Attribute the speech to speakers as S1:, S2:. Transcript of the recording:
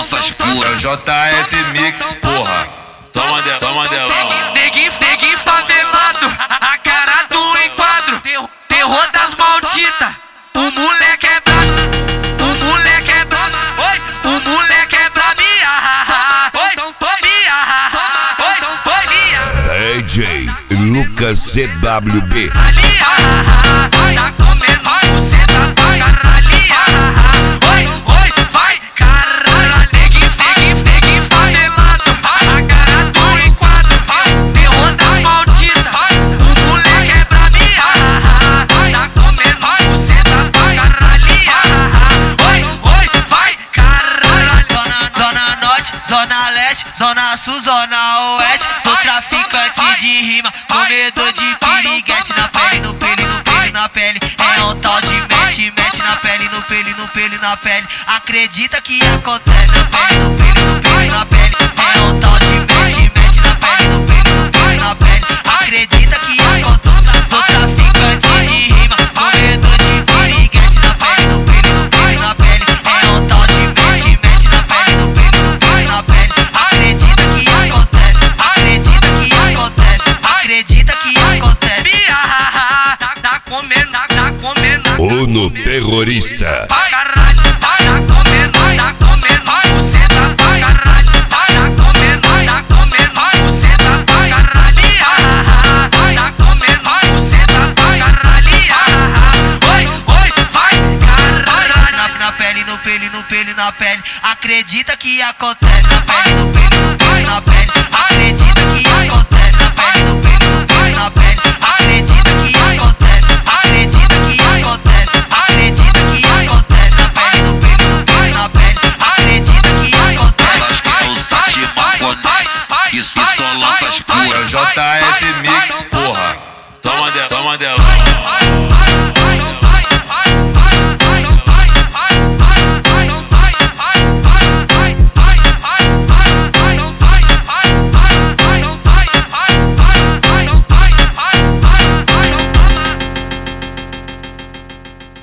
S1: lança as puras, JF Mix, porra. Toma delão.
S2: Neguinho favelado, a cara do enquadro. Terror das malditas. O moleque é brabo, o moleque é brabo. O moleque é brabia. Então tomia.
S3: DJ Lucas CWB.
S2: Tá comendo você da caralhinha. Oi, vai, caralho. Neguinho favelado, a cara do enquadro. Terror das malditas. O moleque é brabia. Tá comendo você da caralhinha. Oi, vai, caralho.
S4: Zona Norte, Zona Leste, Zona Sul, Zona Oeste. Sou traficante de rima, comedor de piriguete. Na pele, no pele, na pele. É um tal de mete na pele, no pele, na pele. Acredita que acontece na pele, no pele, na pele. É um tal de mete na pele, no pele, na pele. Acredita que acontece. Sou traficante de rima, comedor de piriguete. Na pele, no pele, na pele. É um tal de mete na pele, no pele, na pele. Acredita que acontece. Acredita que acontece.
S2: Tá comendo.
S3: Uno terrorista.
S2: Caralho, tá comendo você da caralho. Tá comendo você da caralhinha. Tá comendo você da caralhinha. Oi, vai, caralho.
S4: Na pele, no pele, na pele. Acredita que acontece. Na pele, no pele, na pele. Acredita que acontece. Na pele, no pele, na pele. Acredita que acontece. Acredita que acontece. Acredita que acontece. Na pele, no pele, na pele. Acredita que acontece.
S1: É o sete maconés, isso só lança as puras, JF Mix, porra. Toma delão.